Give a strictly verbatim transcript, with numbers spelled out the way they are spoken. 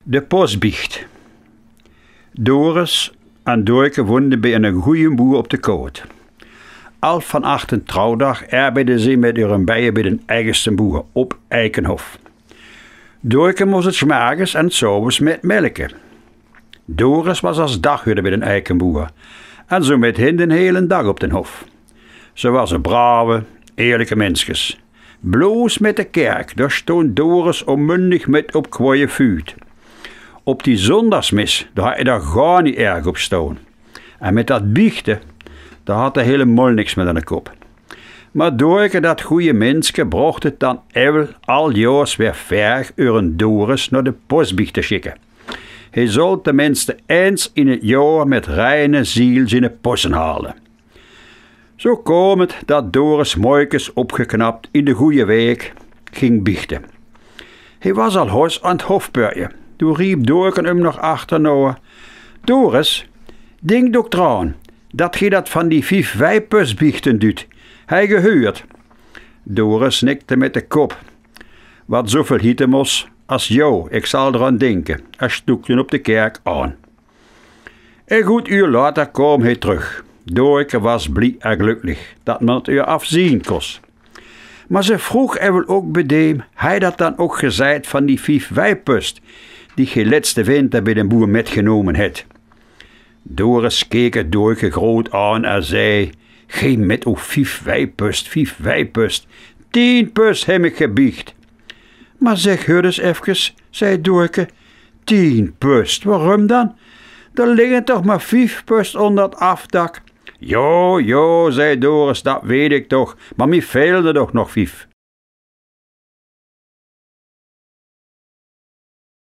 De postbiecht. Doris en Doorke woonden bij een goeie boer op de koot. Al vannacht een trouwdag arbeidden ze met hun bijen bij de eigenste boer op Eikenhof. Doorke moest het 's morgens en 's avonds met melken. Doris was als daghudde bij de eikenboer en zo met hen de hele dag op den hof. Ze was een brave, eerlijke mensjes. Bloos met de kerk, daar stond Doris onmundig met op kwaaie vuut. Op die zondagsmis, daar had hij daar gar niet erg op staan. En met dat biechten, daar had hij helemaal niks meer aan de kop. Maar Doorke, dat goeie menske, bracht het dan even al jaars weer ver een Doris naar de postbiecht te schikken. Hij zou tenminste eens in het jaar met reine ziel zijn posten halen. Zo kwam het dat Doris mooikes opgeknapt in de goeie week ging biechten. Hij was al hos aan het hofpuurje. Toen riep Doorke hem nog achterna. Doris, denk toch eraan dat je dat van die vijf wijpers biechten doet. Hij gehuurd. Doris knikte met de kop. Wat zoveel hieten moest als jou, ik zal eraan denken. Hij stoekte op de kerk aan. Een goed uur later kwam hij terug. Doorke was blij en gelukkig dat men het uur afzien kost. Maar ze vroeg er wel ook bedeem, hij dat dan ook gezeid van die vijf wijpers die je laatste winter bij de boer metgenomen het. Doris keek het Doorke groot aan en zei, geen met o vijf wijpust, vijf wijpust, tien pust heb ik gebiecht. Maar zeg heur eens even, zei Doorke, tien pust, waarom dan? Er liggen toch maar vijf pust onder het afdak. Jo, jo, zei Doris, dat weet ik toch, maar mij veelde toch nog vijf.